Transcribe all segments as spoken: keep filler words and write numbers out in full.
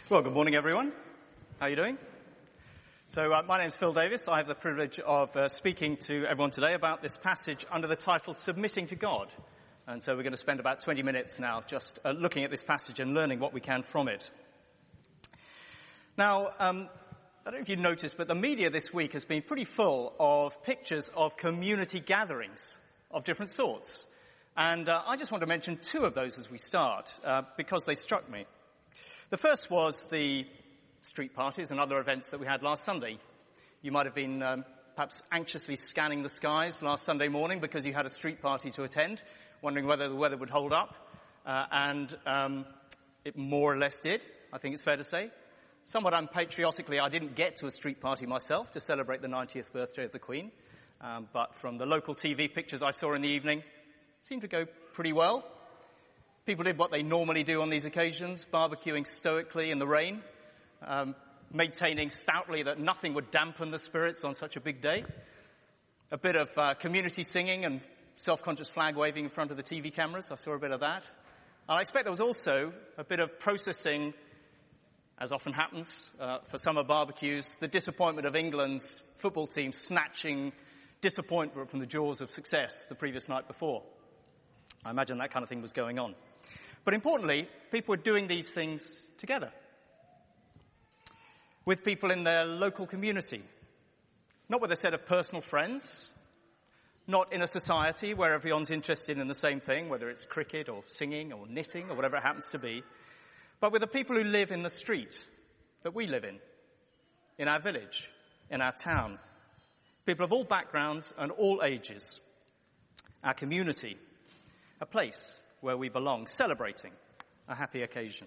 Well, good morning, everyone. How are you doing? So, uh, my name is Phil Davis. I have the privilege of uh, speaking to everyone today about this passage under the title Submitting to God. And so we're going to spend about twenty minutes now just uh, looking at this passage and learning what we can from it. Now, um, I don't know if you've noticed, but the media this week has been pretty full of pictures of community gatherings of different sorts. And uh, I just want to mention two of those as we start, uh, because they struck me. The first was the street parties and other events that we had last Sunday. You might have been um, perhaps anxiously scanning the skies last Sunday morning because you had a street party to attend, wondering whether the weather would hold up. Uh, and um, it more or less did, I think it's fair to say. Somewhat unpatriotically, I didn't get to a street party myself to celebrate the ninetieth birthday of the Queen. Um, but from the local T V pictures I saw in the evening, it seemed to go pretty well. People did what they normally do on these occasions, barbecuing stoically in the rain, um, maintaining stoutly that nothing would dampen the spirits on such a big day. A bit of uh, community singing and self-conscious flag waving in front of the T V cameras. I saw a bit of that. And I expect there was also a bit of processing, as often happens uh, for summer barbecues, the disappointment of England's football team snatching disappointment from the jaws of success the previous night before. I imagine that kind of thing was going on. But importantly, people were doing these things together with people in their local community, not with a set of personal friends, not in a society where everyone's interested in the same thing, whether it's cricket or singing or knitting or whatever it happens to be, but with the people who live in the street that we live in, in our village, in our town, people of all backgrounds and all ages, our community, a place where we belong, celebrating a happy occasion.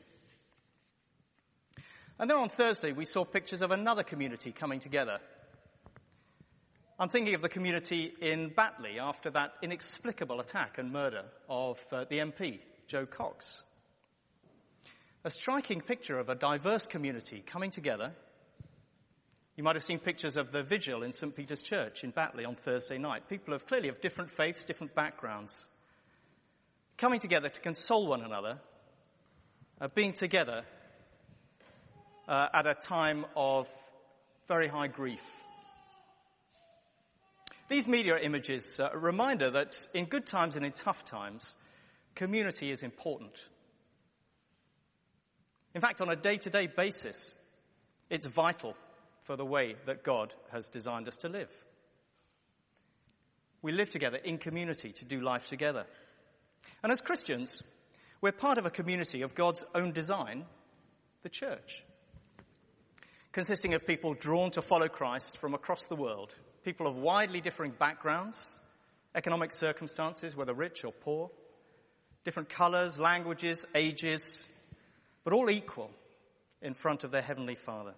And then on Thursday, we saw pictures of another community coming together. I'm thinking of the community in Batley after that inexplicable attack and murder of uh, the M P, Joe Cox. A striking picture of a diverse community coming together. You might have seen pictures of the vigil in Saint Peter's Church in Batley on Thursday night. People of clearly of different faiths, different backgrounds, coming together to console one another, uh, being together uh, at a time of very high grief. These media images are a reminder that in good times and in tough times, community is important. In fact, on a day-to-day basis, it's vital for the way that God has designed us to live. We live together in community to do life together. And as Christians, we're part of a community of God's own design, the church, consisting of people drawn to follow Christ from across the world, people of widely differing backgrounds, economic circumstances, whether rich or poor, different colors, languages, ages, but all equal in front of their Heavenly Father,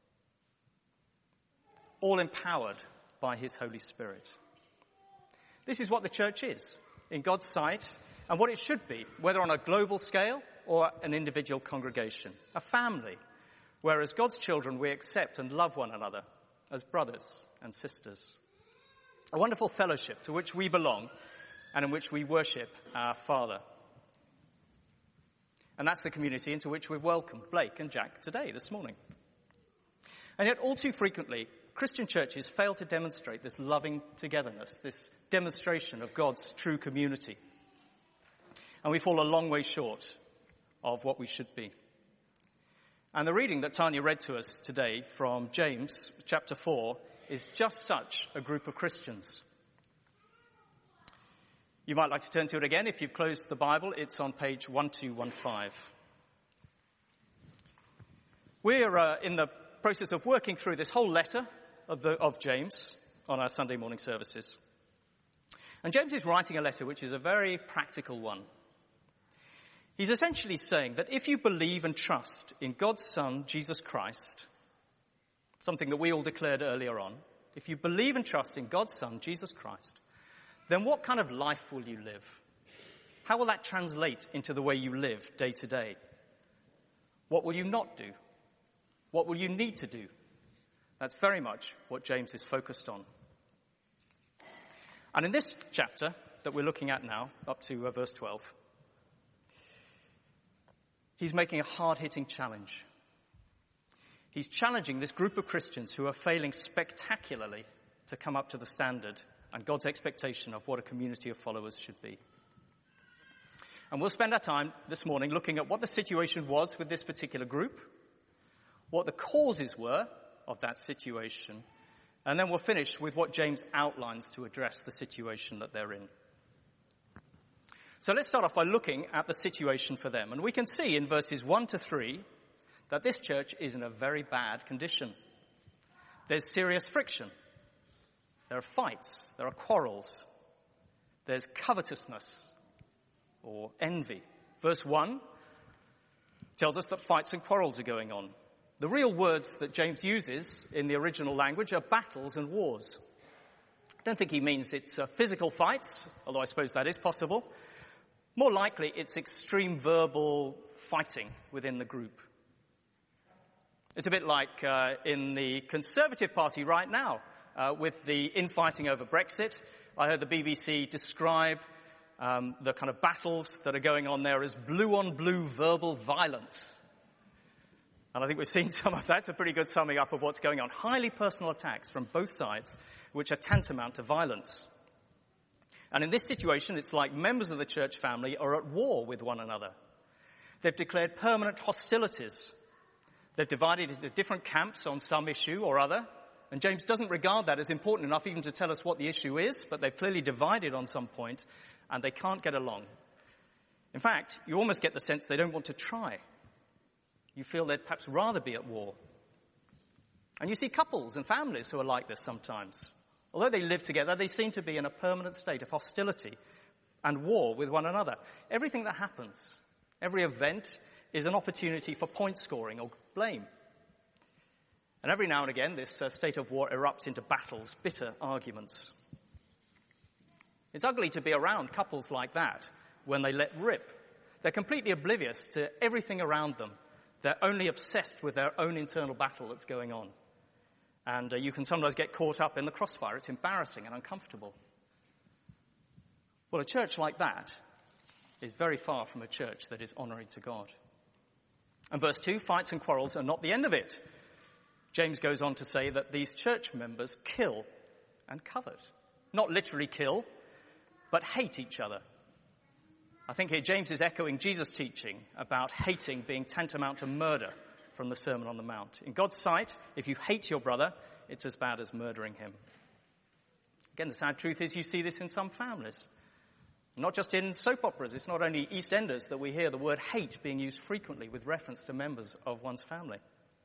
all empowered by His Holy Spirit. This is what the church is in God's sight, and what it should be, whether on a global scale or an individual congregation. A family, where as God's children we accept and love one another as brothers and sisters. A wonderful fellowship to which we belong and in which we worship our Father. And that's the community into which we've welcomed Blake and Jack today, this morning. And yet all too frequently, Christian churches fail to demonstrate this loving togetherness, this demonstration of God's true community. And we fall a long way short of what we should be. And the reading that Tanya read to us today from James chapter four is just such a group of Christians. You might like to turn to it again. If you've closed the Bible, it's on page one two one five. We're uh, in the process of working through this whole letter of, the, of James on our Sunday morning services. And James is writing a letter which is a very practical one. He's essentially saying that if you believe and trust in God's Son, Jesus Christ, something that we all declared earlier on, if you believe and trust in God's Son, Jesus Christ, then what kind of life will you live? How will that translate into the way you live day to day? What will you not do? What will you need to do? That's very much what James is focused on. And in this chapter that we're looking at now, up to uh, verse twelve, he's making a hard-hitting challenge. He's challenging this group of Christians who are failing spectacularly to come up to the standard and God's expectation of what a community of followers should be. And we'll spend our time this morning looking at what the situation was with this particular group, what the causes were of that situation, and then we'll finish with what James outlines to address the situation that they're in. So let's start off by looking at the situation for them. And we can see in verses one to three that this church is in a very bad condition. There's serious friction. There are fights. There are quarrels. There's covetousness or envy. Verse one tells us that fights and quarrels are going on. The real words that James uses in the original language are battles and wars. I don't think he means it's uh, physical fights, although I suppose that is possible. More likely, it's extreme verbal fighting within the group. It's a bit like uh, in the Conservative Party right now, uh, with the infighting over Brexit. I heard the B B C describe um, the kind of battles that are going on there as blue-on-blue verbal violence. And I think we've seen some of that. It's a pretty good summing up of what's going on. Highly personal attacks from both sides, which are tantamount to violence. And in this situation, it's like members of the church family are at war with one another. They've declared permanent hostilities. They've divided into different camps on some issue or other. And James doesn't regard that as important enough even to tell us what the issue is, but they've clearly divided on some point, and they can't get along. In fact, you almost get the sense they don't want to try. You feel they'd perhaps rather be at war. And you see couples and families who are like this sometimes. Although they live together, they seem to be in a permanent state of hostility and war with one another. Everything that happens, every event, is an opportunity for point scoring or blame. And every now and again, this uh, state of war erupts into battles, bitter arguments. It's ugly to be around couples like that when they let rip. They're completely oblivious to everything around them. They're only obsessed with their own internal battle that's going on. And uh, you can sometimes get caught up in the crossfire. It's embarrassing and uncomfortable. Well, a church like that is very far from a church that is honoring to God. And verse two, fights and quarrels are not the end of it. James goes on to say that these church members kill and covet. Not literally kill, but hate each other. I think here James is echoing Jesus' teaching about hating being tantamount to murder from the Sermon on the Mount. In God's sight, if you hate your brother, it's as bad as murdering him. Again, the sad truth is you see this in some families. Not just in soap operas. It's not only EastEnders that we hear the word hate being used frequently with reference to members of one's family.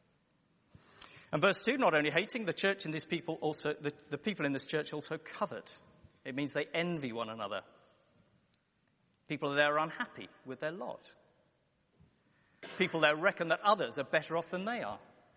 And verse two, not only hating, the church and these people also, the, the people in this church also covet. It means they envy one another. People there are unhappy with their lot. People there reckon that others are better off than they are.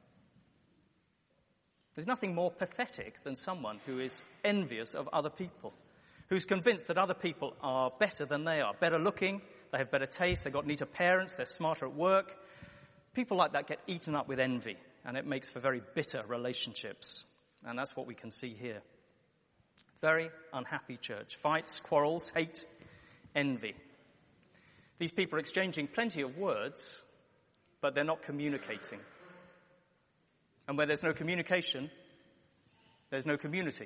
There's nothing more pathetic than someone who is envious of other people, who's convinced that other people are better than they are, better looking, they have better taste, they've got neater parents, they're smarter at work. People like that get eaten up with envy, and it makes for very bitter relationships. And that's what we can see here. Very unhappy church. Fights, quarrels, hate, envy. These people are exchanging plenty of words, but they're not communicating. And where there's no communication, there's no community.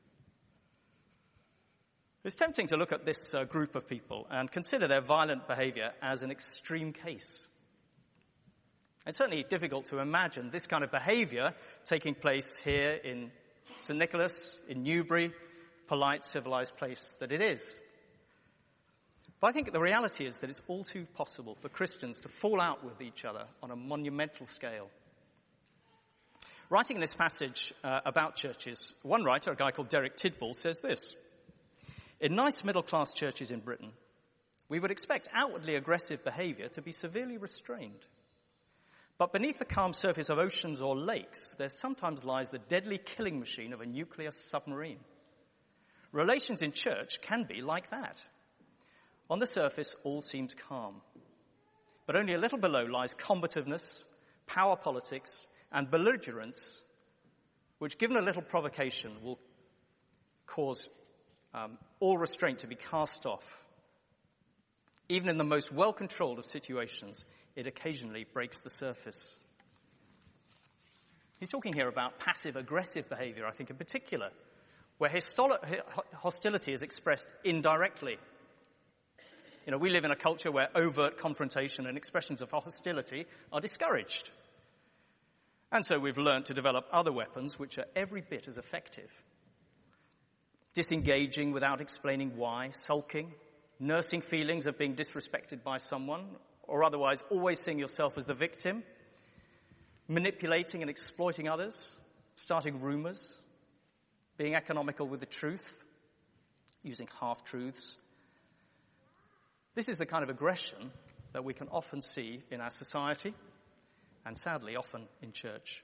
It's tempting to look at this uh, group of people and consider their violent behavior as an extreme case. It's certainly difficult to imagine this kind of behavior taking place here in Saint Nicholas, in Newbury, polite, civilized place that it is. But I think the reality is that it's all too possible for Christians to fall out with each other on a monumental scale. Writing in this passage uh, about churches, one writer, a guy called Derek Tidball, says this: in nice middle-class churches in Britain, we would expect outwardly aggressive behavior to be severely restrained. But beneath the calm surface of oceans or lakes, there sometimes lies the deadly killing machine of a nuclear submarine. Relations in church can be like that. On the surface, all seems calm. But only a little below lies combativeness, power politics, and belligerence, which, given a little provocation, will cause um, all restraint to be cast off. Even in the most well-controlled of situations, it occasionally breaks the surface. He's talking here about passive-aggressive behavior, I think in particular, where hostility is expressed indirectly. You know, we live in a culture where overt confrontation and expressions of hostility are discouraged. And so we've learned to develop other weapons which are every bit as effective. Disengaging without explaining why, sulking, nursing feelings of being disrespected by someone, or otherwise always seeing yourself as the victim, manipulating and exploiting others, starting rumors, being economical with the truth, using half-truths. This is the kind of aggression that we can often see in our society, and sadly often in church.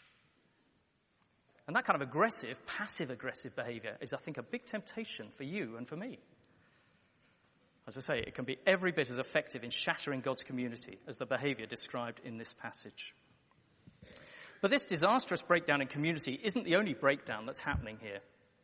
And that kind of aggressive, passive-aggressive behavior is, I think, a big temptation for you and for me. As I say, it can be every bit as effective in shattering God's community as the behavior described in this passage. But this disastrous breakdown in community isn't the only breakdown that's happening here.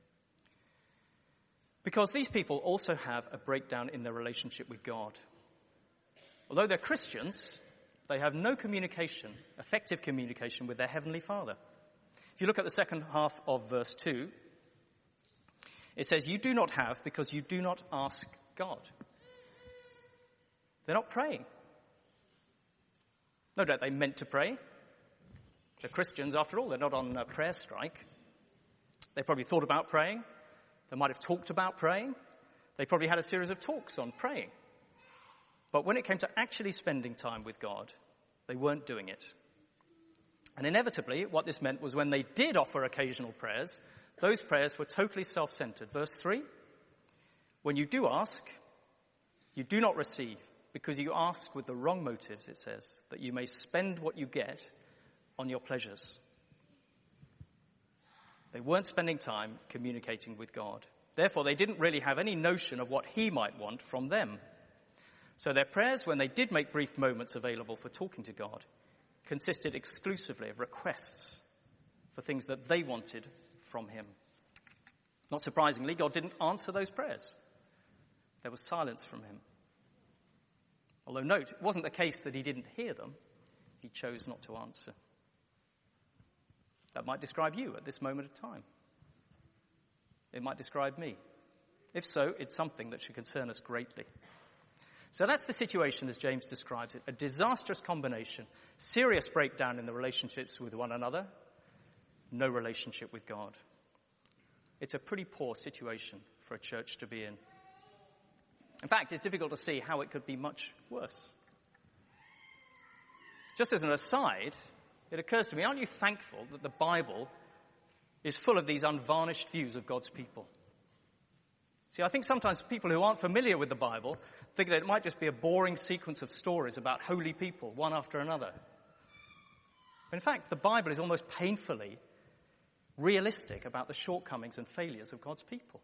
Because these people also have a breakdown in their relationship with God. Although they're Christians, they have no communication, effective communication with their Heavenly Father. If you look at the second half of verse two, it says, "You do not have because you do not ask God." They're not praying. No doubt they meant to pray. They're Christians, after all. They're not on a prayer strike. They probably thought about praying. They might have talked about praying. They probably had a series of talks on praying. But when it came to actually spending time with God, they weren't doing it. And inevitably, what this meant was when they did offer occasional prayers, those prayers were totally self-centered. Verse three, "When you do ask, you do not receive, because you ask with the wrong motives," it says, "that you may spend what you get on your pleasures." They weren't spending time communicating with God. Therefore, they didn't really have any notion of what he might want from them. So their prayers, when they did make brief moments available for talking to God, consisted exclusively of requests for things that they wanted from him. Not surprisingly, God didn't answer those prayers. There was silence from him. Although note, it wasn't the case that he didn't hear them. He chose not to answer. That might describe you at this moment of time. It might describe me. If so, it's something that should concern us greatly. So that's the situation as James describes it, a disastrous combination, serious breakdown in the relationships with one another, no relationship with God. It's a pretty poor situation for a church to be in. In fact, it's difficult to see how it could be much worse. Just as an aside, it occurs to me, aren't you thankful that the Bible is full of these unvarnished views of God's people? See, I think sometimes people who aren't familiar with the Bible think that it might just be a boring sequence of stories about holy people, one after another. But in fact, the Bible is almost painfully realistic about the shortcomings and failures of God's people.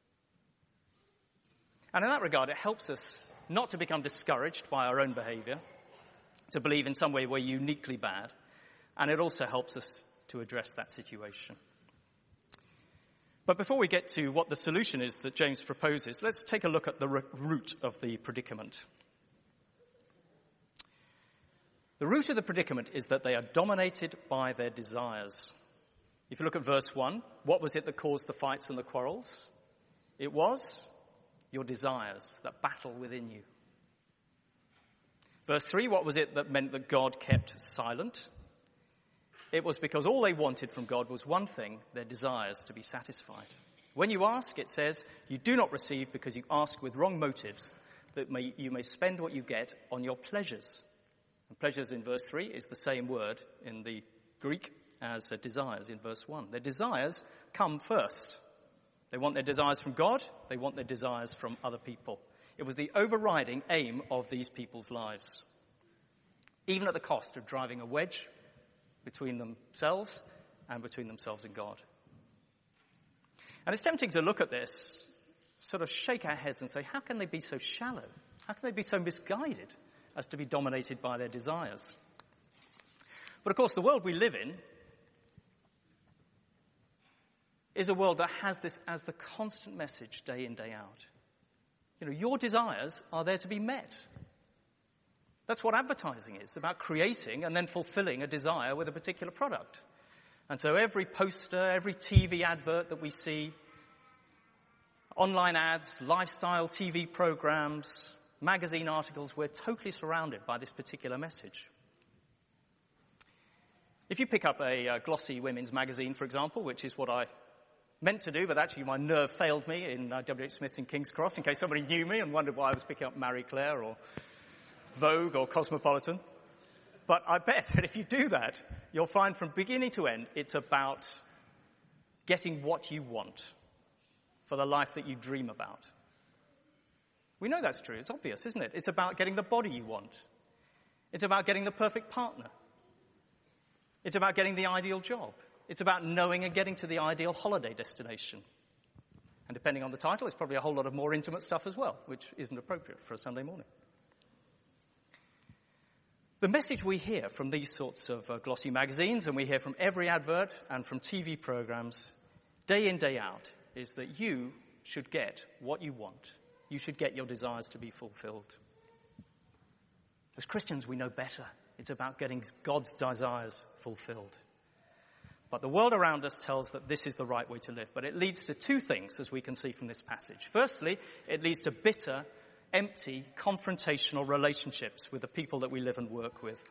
And in that regard, it helps us not to become discouraged by our own behavior, to believe in some way we're uniquely bad, and it also helps us to address that situation. But before we get to what the solution is that James proposes, let's take a look at the root of the predicament. The root of the predicament is that they are dominated by their desires. If you look at verse one, what was it that caused the fights and the quarrels? It was your desires that battle within you. Verse three, what was it that meant that God kept silent? It was because all they wanted from God was one thing, their desires to be satisfied. When you ask, it says, you do not receive because you ask with wrong motives, that may, you may spend what you get on your pleasures. And pleasures in verse three is the same word in the Greek as uh, desires in verse one. Their desires come first. They want their desires from God. They want their desires from other people. It was the overriding aim of these people's lives, even at the cost of driving a wedge between themselves and between themselves and God. And it's tempting to look at this, sort of shake our heads and say, how can they be so shallow? How can they be so misguided as to be dominated by their desires? But of course, the world we live in is a world that has this as the constant message day in, day out. You know, your desires are there to be met. That's what advertising is, about creating and then fulfilling a desire with a particular product. And so every poster, every T V advert that we see, online ads, lifestyle T V programs, magazine articles, we're totally surrounded by this particular message. If you pick up a uh, glossy women's magazine, for example, which is what I meant to do, but actually my nerve failed me in uh, W H Smith's in King's Cross, in case somebody knew me and wondered why I was picking up Marie Claire or Vogue or Cosmopolitan. But I bet that if you do that, you'll find from beginning to end, it's about getting what you want for the life that you dream about. We know that's true. It's obvious, isn't it? It's about getting the body you want. It's about getting the perfect partner. It's about getting the ideal job. It's about knowing and getting to the ideal holiday destination. And depending on the title, it's probably a whole lot of more intimate stuff as well, which isn't appropriate for a Sunday morning. The message we hear from these sorts of uh, glossy magazines, and we hear from every advert and from T V programs, day in, day out, is that you should get what you want. You should get your desires to be fulfilled. As Christians, we know better. It's about getting God's desires fulfilled. But the world around us tells that this is the right way to live. But it leads to two things, as we can see from this passage. Firstly, it leads to bitter, empty, confrontational relationships with the people that we live and work with.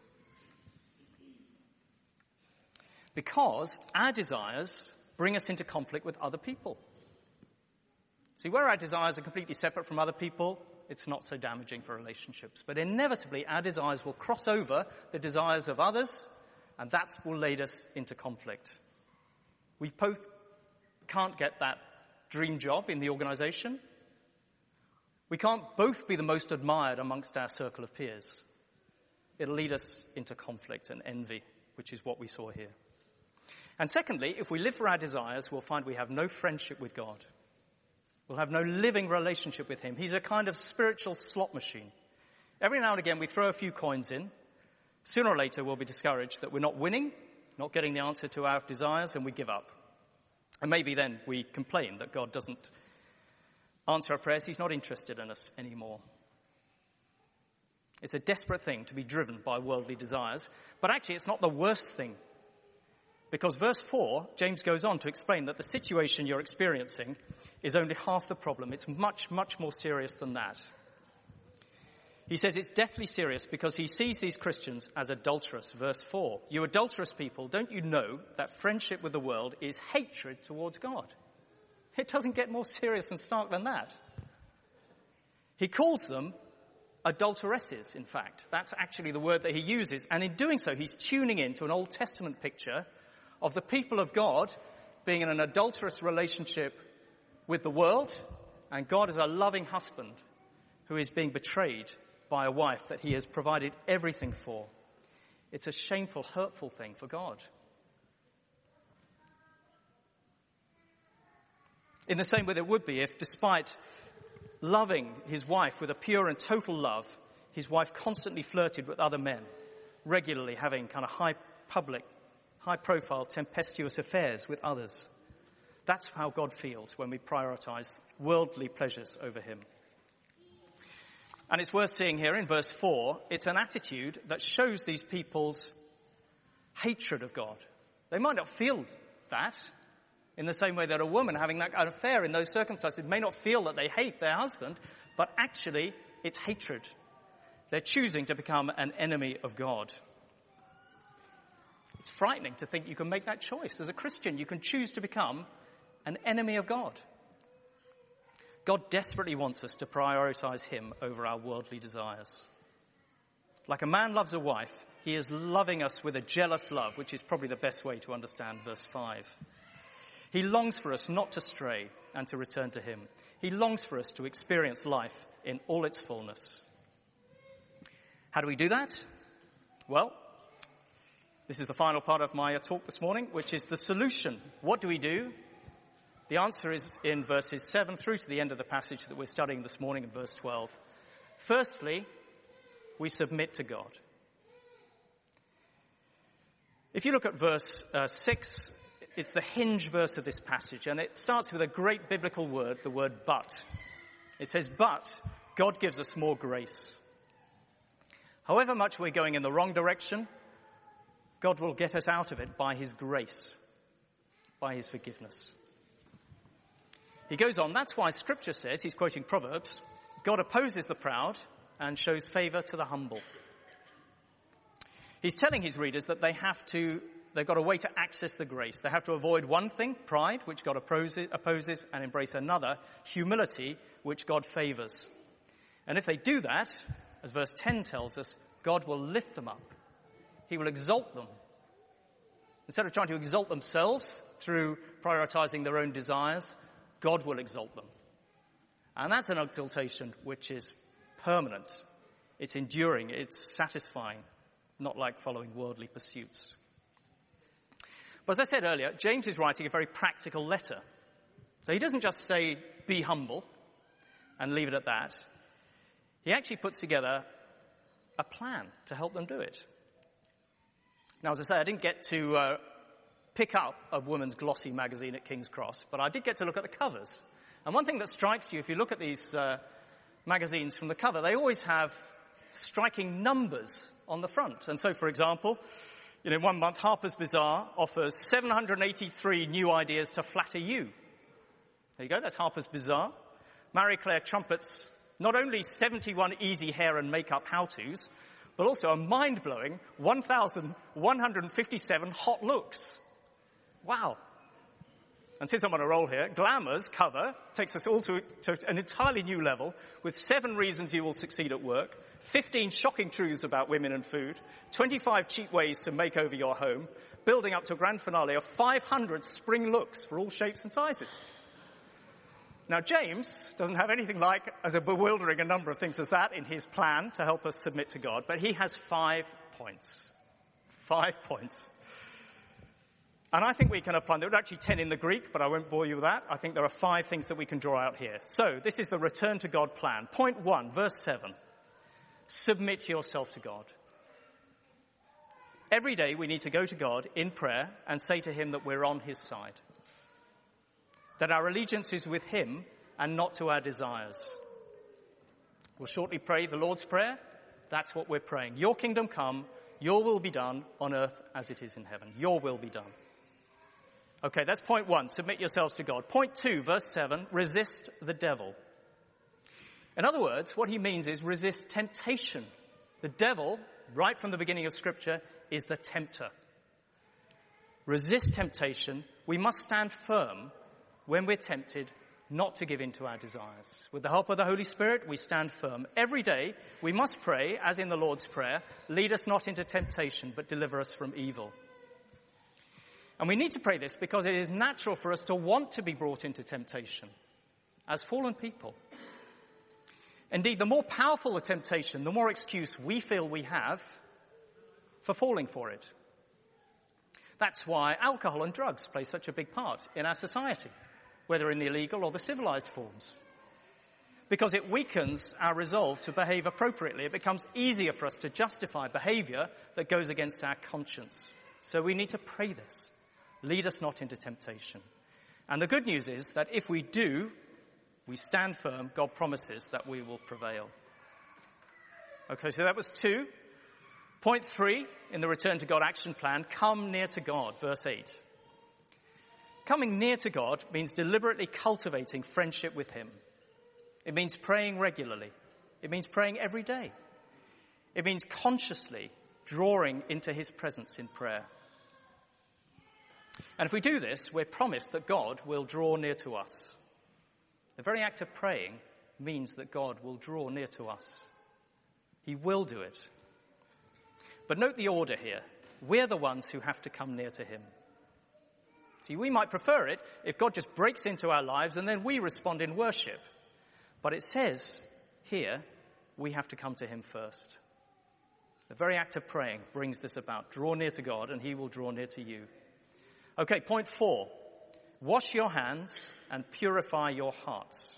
Because our desires bring us into conflict with other people. See, where our desires are completely separate from other people, it's not so damaging for relationships. But inevitably, our desires will cross over the desires of others, and that will lead us into conflict. We both can't get that dream job in the organization. We can't both be the most admired amongst our circle of peers. It'll lead us into conflict and envy, which is what we saw here. And secondly, if we live for our desires, we'll find we have no friendship with God. We'll have no living relationship with him. He's a kind of spiritual slot machine. Every now and again we throw a few coins in. Sooner or later we'll be discouraged that we're not winning, not getting the answer to our desires, and we give up. And maybe then we complain that God doesn't answer our prayers. He's not interested in us anymore. It's a desperate thing to be driven by worldly desires. But actually it's not the worst thing. Because verse four, James goes on to explain that the situation you're experiencing is only half the problem. It's much, much more serious than that. He says it's deathly serious because he sees these Christians as adulterous. Verse four, you adulterous people, don't you know that friendship with the world is hatred towards God? It doesn't get more serious and stark than that. He calls them adulteresses, in fact. That's actually the word that he uses. And in doing so, he's tuning into an Old Testament picture of the people of God being in an adulterous relationship with the world, and God is a loving husband who is being betrayed by a wife that he has provided everything for. It's a shameful, hurtful thing for God. In the same way that it would be if, despite loving his wife with a pure and total love, his wife constantly flirted with other men, regularly having kind of high public, high-profile, tempestuous affairs with others. That's how God feels when we prioritize worldly pleasures over him. And it's worth seeing here in verse four, it's an attitude that shows these people's hatred of God. They might not feel that in the same way that a woman having that kind of affair in those circumstances may not feel that they hate their husband, but actually it's hatred. They're choosing to become an enemy of God. It's frightening to think you can make that choice. As a Christian, you can choose to become an enemy of God. God desperately wants us to prioritize him over our worldly desires. Like a man loves a wife, he is loving us with a jealous love, which is probably the best way to understand verse five. He longs for us not to stray and to return to him. He longs for us to experience life in all its fullness. How do we do that? Well, this is the final part of my talk this morning, which is the solution. What do we do? The answer is in verses seven through to the end of the passage that we're studying this morning in verse twelve. Firstly, we submit to God. If you look at verse uh, six, it's the hinge verse of this passage, and it starts with a great biblical word, the word but. It says, but God gives us more grace. However much we're going in the wrong direction, God will get us out of it by his grace. by his forgiveness. He goes on, that's why Scripture says, he's quoting Proverbs, God opposes the proud and shows favor to the humble. He's telling his readers that they have to, they've got a way to access the grace. They have to avoid one thing, pride, which God opposes, opposes, and embrace another, humility, which God favors. And if they do that, as verse ten tells us, God will lift them up. He will exalt them. Instead of trying to exalt themselves through prioritizing their own desires, God will exalt them. And that's an exaltation which is permanent. It's enduring. It's satisfying. Not like following worldly pursuits. But as I said earlier, James is writing a very practical letter. So he doesn't just say, be humble, and leave it at that. He actually puts together a plan to help them do it. Now, as I say, I didn't get to uh, pick up a woman's glossy magazine at King's Cross, but I did get to look at the covers. And one thing that strikes you, if you look at these uh, magazines from the cover, they always have striking numbers on the front. And so, for example, you know, one month Harper's Bazaar offers seven hundred eighty-three new ideas to flatter you. There you go, that's Harper's Bazaar. Marie Claire trumpets not only seventy-one easy hair and makeup how-tos, but also a mind-blowing one thousand one hundred fifty-seven hot looks. Wow. And since I'm on a roll here, Glamour's cover takes us all to, to an entirely new level with seven reasons you will succeed at work, fifteen shocking truths about women and food, twenty-five cheap ways to make over your home, building up to a grand finale of five hundred spring looks for all shapes and sizes. Now, James doesn't have anything like as a bewildering a number of things as that in his plan to help us submit to God, but he has five points. Five points. And I think we can apply them. There are actually ten in the Greek, but I won't bore you with that. I think there are five things that we can draw out here. So, this is the return to God plan. Point one, verse seven. Submit yourself to God. Every day we need to go to God in prayer and say to him that we're on his side. That our allegiance is with him and not to our desires. We'll shortly pray the Lord's Prayer. That's what we're praying. Your kingdom come, your will be done on earth as it is in heaven. Your will be done. Okay, that's point one. Submit yourselves to God. Point two, verse seven, resist the devil. In other words, what he means is resist temptation. The devil, right from the beginning of Scripture, is the tempter. Resist temptation. We must stand firm when we're tempted not to give in to our desires. With the help of the Holy Spirit, we stand firm. Every day, we must pray, as in the Lord's Prayer, lead us not into temptation, but deliver us from evil. And we need to pray this because it is natural for us to want to be brought into temptation as fallen people. Indeed, the more powerful the temptation, the more excuse we feel we have for falling for it. That's why alcohol and drugs play such a big part in our society, whether in the illegal or the civilized forms. Because it weakens our resolve to behave appropriately. It becomes easier for us to justify behavior that goes against our conscience. So we need to pray this. Lead us not into temptation. And the good news is that if we do, we stand firm, God promises that we will prevail. Okay, so that was two. Point three in the Return to God action plan, come near to God, verse eight. Coming near to God means deliberately cultivating friendship with him. It means praying regularly. It means praying every day. It means consciously drawing into his presence in prayer. And if we do this, we're promised that God will draw near to us. The very act of praying means that God will draw near to us. He will do it. But note the order here. We're the ones who have to come near to him. See, we might prefer it if God just breaks into our lives and then we respond in worship. But it says here, we have to come to him first. The very act of praying brings this about. Draw near to God and he will draw near to you. Okay, point four. Wash your hands and purify your hearts.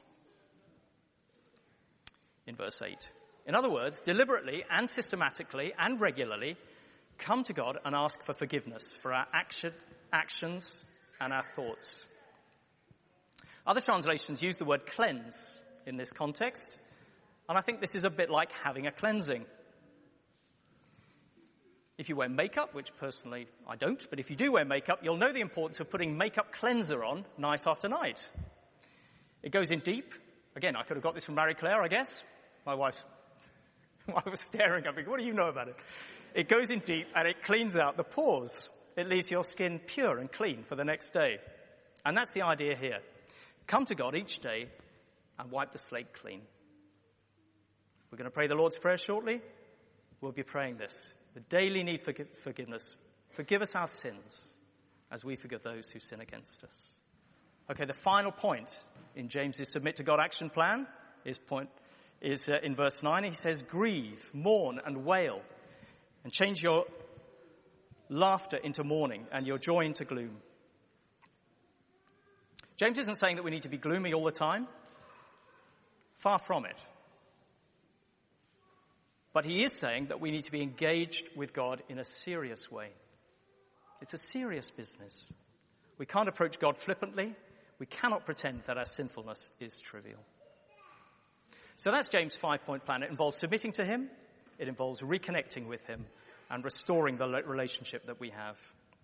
In verse eight. In other words, deliberately and systematically and regularly come to God and ask for forgiveness for our action, actions and our thoughts. Other translations use the word cleanse in this context, and I think this is a bit like having a cleansing. If you wear makeup, which personally I don't, but if you do wear makeup, you'll know the importance of putting makeup cleanser on night after night. It goes in deep. Again, I could have got this from Marie Claire, I guess. My wife's I was staring at me. What do you know about it? It goes in deep and it cleans out the pores. It leaves your skin pure and clean for the next day. And that's the idea here. Come to God each day and wipe the slate clean. We're going to pray the Lord's Prayer shortly. We'll be praying this. The daily need for forgiveness. Forgive us our sins as we forgive those who sin against us. Okay, the final point in James's Submit to God action plan is point is uh, in verse nine. He says, grieve, mourn and wail, and change your laughter into mourning and your joy into gloom. James isn't saying that we need to be gloomy all the time. Far from it. But he is saying that we need to be engaged with God in a serious way. It's a serious business. We can't approach God flippantly. We cannot pretend that our sinfulness is trivial. So that's James' five-point plan. It involves submitting to him, it involves reconnecting with him, and restoring the relationship that we have.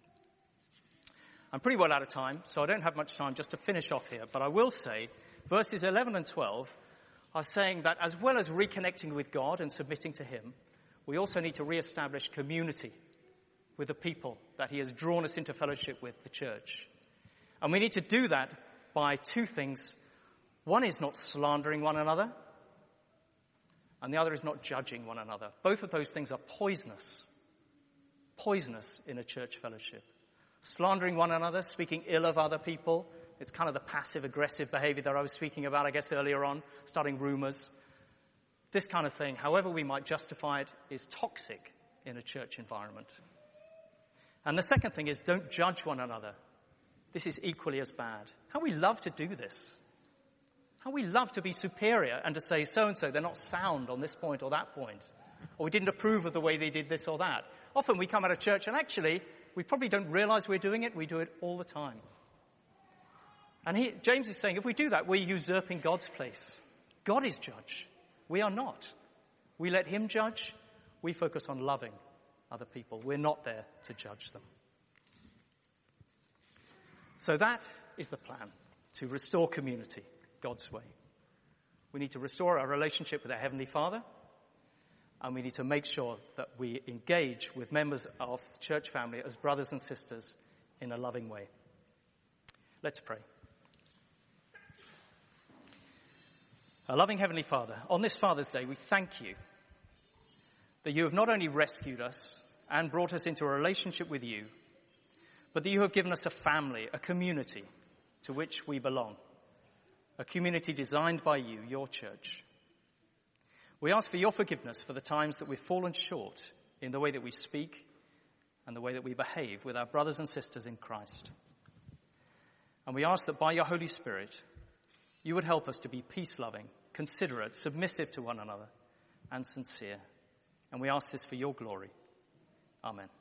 I'm pretty well out of time, so I don't have much time just to finish off here. But I will say, verses eleven and twelve are saying that as well as reconnecting with God and submitting to him, we also need to re-establish community with the people that he has drawn us into fellowship with, the church. And we need to do that by two things. One is not slandering one another, and the other is not judging one another. Both of those things are poisonous. Poisonous in a church fellowship. Slandering one another, speaking ill of other people. It's kind of the passive-aggressive behavior that I was speaking about, I guess, earlier on, starting rumors. This kind of thing, however we might justify it, is toxic in a church environment. And the second thing is don't judge one another. This is equally as bad. How we love to do this. How we love to be superior and to say, so-and-so, they're not sound on this point or that point. Or we didn't approve of the way they did this or that. Often we come out of church and actually, we probably don't realize we're doing it. We do it all the time. And he, James is saying, if we do that, we're usurping God's place. God is judge. We are not. We let him judge. We focus on loving other people. We're not there to judge them. So that is the plan, to restore community God's way. We need to restore our relationship with our Heavenly Father, and we need to make sure that we engage with members of the church family as brothers and sisters in a loving way. Let's pray. Our loving Heavenly Father, on this Father's Day, we thank you that you have not only rescued us and brought us into a relationship with you, but that you have given us a family, a community to which we belong, a community designed by you, your church. We ask for your forgiveness for the times that we've fallen short in the way that we speak and the way that we behave with our brothers and sisters in Christ. And we ask that by your Holy Spirit, you would help us to be peace-loving, considerate, submissive to one another, and sincere. And we ask this for your glory. Amen.